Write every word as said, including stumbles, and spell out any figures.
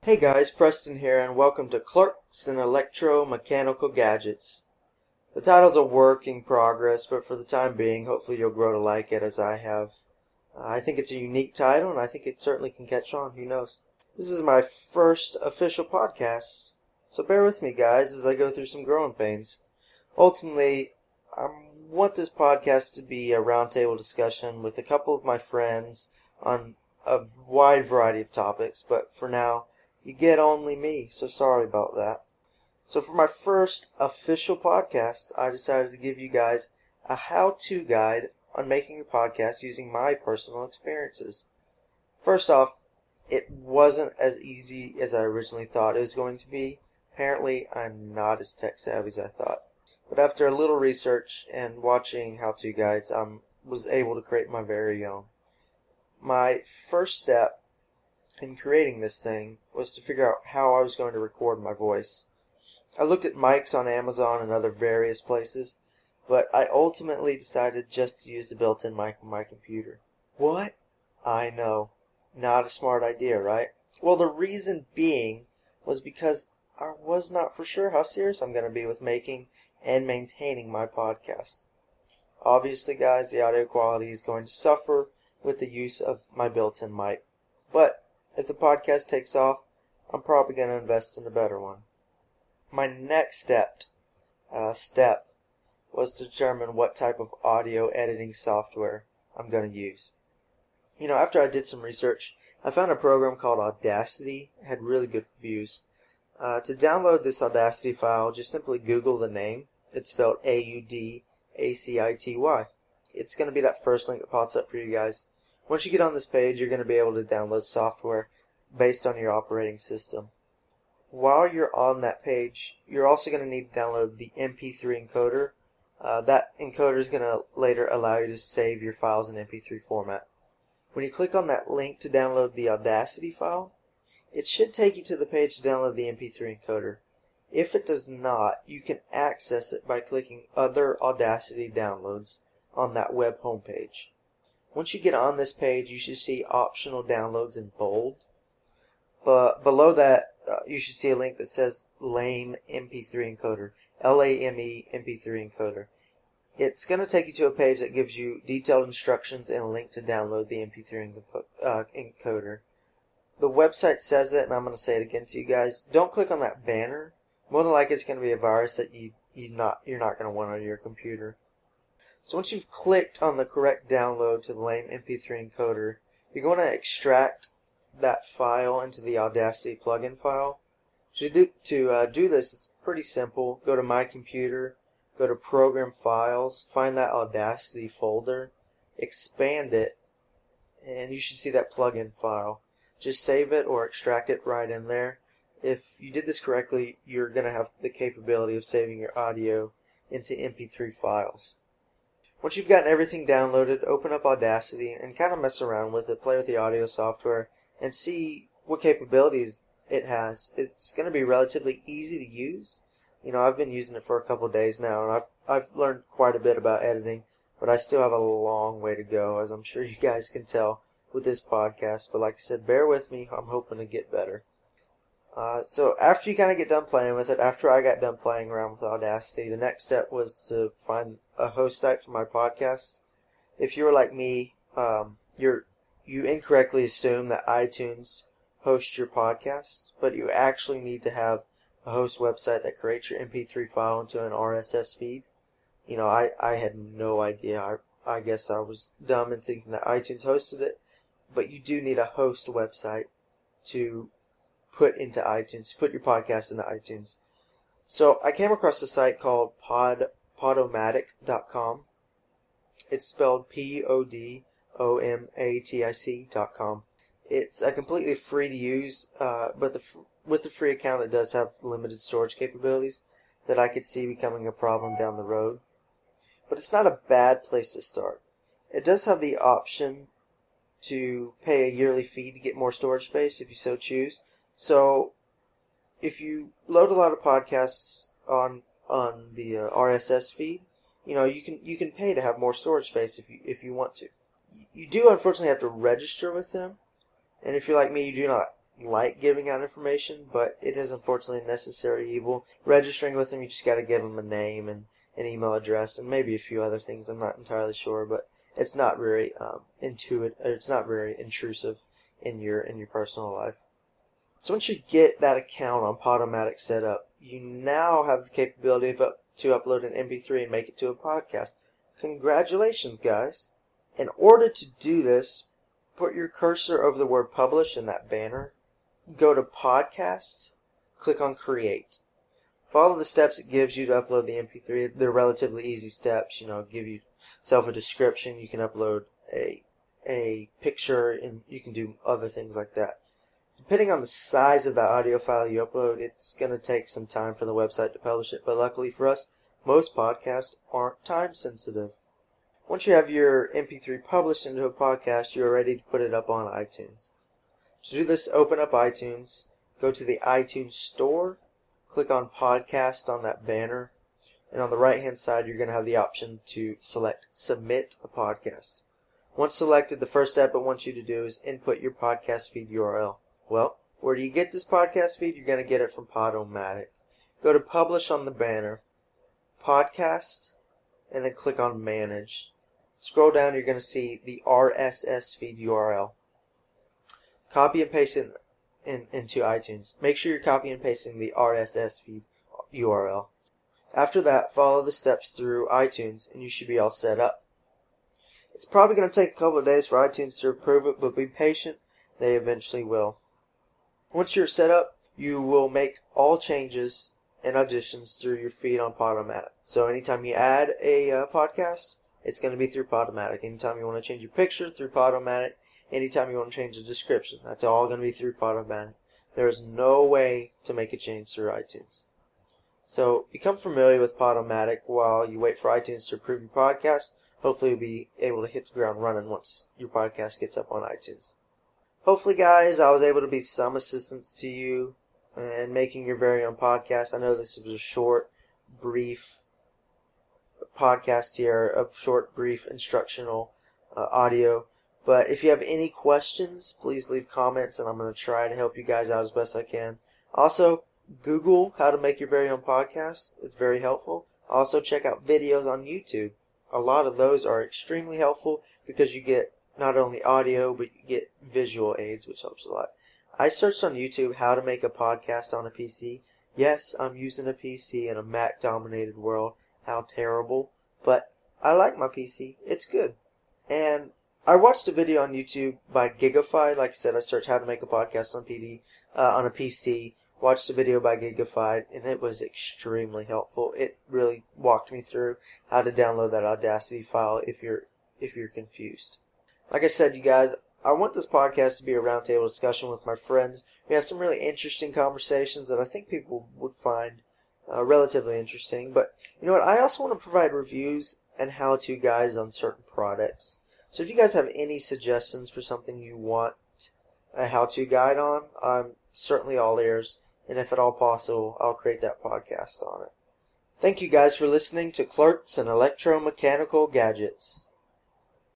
Hey guys, Preston here, and welcome to Clerks and Electro-Mechanical Gadgets. The title's a work in progress, but for the time being, hopefully you'll grow to like it as I have. Uh, I think it's a unique title, and I think it certainly can catch on, who knows. This is my first official podcast, so bear with me guys as I go through some growing pains. Ultimately, I want this podcast to be a roundtable discussion with a couple of my friends on a wide variety of topics, but for now, you get only me, so sorry about that. So for my first official podcast, I decided to give you guys a how-to guide on making a podcast using my personal experiences. First off, it wasn't as easy as I originally thought it was going to be. Apparently, I'm not as tech-savvy as I thought. But after a little research and watching how-to guides, I was able to create my very own. My first step in creating this thing was to figure out how I was going to record my voice. I looked at mics on Amazon and other various places, but I ultimately decided just to use the built-in mic on my computer. What? I know. Not a smart idea, right? Well, the reason being was because I was not for sure how serious I'm going to be with making and maintaining my podcast. Obviously, guys, the audio quality is going to suffer with the use of my built-in mic. But if the podcast takes off, I'm probably going to invest in a better one. My next step, uh, step was to determine what type of audio editing software I'm going to use. You know, after I did some research, I found a program called Audacity. It had really good reviews. Uh, to download this Audacity file, just simply Google the name. It's spelled A U D A C I T Y. It's going to be that first link that pops up for you guys. Once you get on this page, you're going to be able to download software based on your operating system. While you're on that page, you're also going to need to download the M P three encoder. Uh, that encoder is going to later allow you to save your files in M P three format. When you click on that link to download the Audacity file, it should take you to the page to download the M P three encoder. If it does not, you can access it by clicking Other Audacity Downloads on that web homepage. Once you get on this page, you should see optional downloads in bold. But below that, uh, you should see a link that says Lame M P three Encoder. L A M E M P three Encoder. It's going to take you to a page that gives you detailed instructions and a link to download the M P three uh, encoder. The website says it, and I'm going to say it again to you guys. Don't click on that banner. More than likely, it's going to be a virus that you, you not, you're not going to want on your computer. So once you've clicked on the correct download to the Lame M P three encoder, you're going to extract that file into the Audacity plugin file. To do, to uh, do this, it's pretty simple. Go to My Computer, go to Program Files, find that Audacity folder, expand it, and you should see that plugin file. Just save it or extract it right in there. If you did this correctly, you're going to have the capability of saving your audio into M P three files. Once you've gotten everything downloaded, open up Audacity and kind of mess around with it, play with the audio software, and see what capabilities it has. It's going to be relatively easy to use. You know, I've been using it for a couple of days now, and I've I've learned quite a bit about editing, but I still have a long way to go, as I'm sure you guys can tell with this podcast. But like I said, bear with me. I'm hoping to get better. Uh, so after you kind of get done playing with it, after I got done playing around with Audacity, the next step was to find a host site for my podcast. If you were like me, um, you're you incorrectly assume that iTunes hosts your podcast, but you actually need to have a host website that creates your M P three file into an R S S feed. You know, I, I had no idea. I, I guess I was dumb in thinking that iTunes hosted it, but you do need a host website to put into iTunes, put your podcast into iTunes. So I came across a site called pod, podomatic dot com. It's spelled P O D O M A T I C dot com. It's a completely free to use, uh, but the, with the free account it does have limited storage capabilities that I could see becoming a problem down the road. But it's not a bad place to start. It does have the option to pay a yearly fee to get more storage space if you so choose. So if you load a lot of podcasts on on the uh, R S S feed, you know, you can you can pay to have more storage space if you if you want to. You do unfortunately have to register with them, and if you're like me, you do not like giving out information, but it is unfortunately a necessary evil. Registering with them, you just got to give them a name and an email address and maybe a few other things. I'm not entirely sure, but it's not very um, intuitive. It's not very intrusive in your in your personal life. So once you get that account on Podomatic set up, you now have the capability of up, to upload an M P three and make it to a podcast. Congratulations, guys! In order to do this, put your cursor over the word publish in that banner. Go to podcast, click on create. Follow the steps it gives you to upload the M P three. They're relatively easy steps. You know, give yourself a description. You can upload a a picture, and you can do other things like that. Depending on the size of the audio file you upload, it's going to take some time for the website to publish it. But luckily for us, most podcasts aren't time sensitive. Once you have your M P three published into a podcast, you are ready to put it up on iTunes. To do this, open up iTunes, go to the iTunes Store, click on Podcast on that banner, and on the right hand side you're going to have the option to select Submit a Podcast. Once selected, the first step it wants you to do is input your podcast feed U R L. Well, where do you get this podcast feed? You're going to get it from Podomatic. Go to Publish on the banner, Podcast, and then click on Manage. Scroll down, you're going to see the R S S feed U R L. Copy and paste it in, into iTunes. Make sure you're copying and pasting the R S S feed U R L. After that, follow the steps through iTunes, and you should be all set up. It's probably going to take a couple of days for iTunes to approve it, but be patient. They eventually will. Once you're set up, you will make all changes and additions through your feed on Podomatic. So anytime you add a uh, podcast, it's going to be through Podomatic. Anytime you want to change your picture, through Podomatic. Anytime you want to change the description, that's all going to be through Podomatic. There is no way to make a change through iTunes. So become familiar with Podomatic while you wait for iTunes to approve your podcast. Hopefully you'll be able to hit the ground running once your podcast gets up on iTunes. Hopefully, guys, I was able to be some assistance to you in making your very own podcast. I know this was a short, brief podcast here, a short, brief instructional uh, audio. But if you have any questions, please leave comments, and I'm going to try to help you guys out as best I can. Also, Google how to make your very own podcast. It's very helpful. Also, check out videos on YouTube. A lot of those are extremely helpful because you get not only audio, but you get visual aids, which helps a lot. I searched on YouTube how to make a podcast on a P C. Yes, I'm using a P C in a Mac-dominated world. How terrible. But I like my P C. It's good. And I watched a video on YouTube by Gigafied. Like I said, I searched how to make a podcast on P D, uh, on a P C. Watched a video by Gigafied, and it was extremely helpful. It really walked me through how to download that Audacity file if you're if you're confused. Like I said, you guys, I want this podcast to be a roundtable discussion with my friends. We have some really interesting conversations that I think people would find uh, relatively interesting. But you know what? I also want to provide reviews and how-to guides on certain products. So if you guys have any suggestions for something you want a how-to guide on, I'm certainly all ears. And if at all possible, I'll create that podcast on it. Thank you guys for listening to Clerks and Electromechanical Gadgets.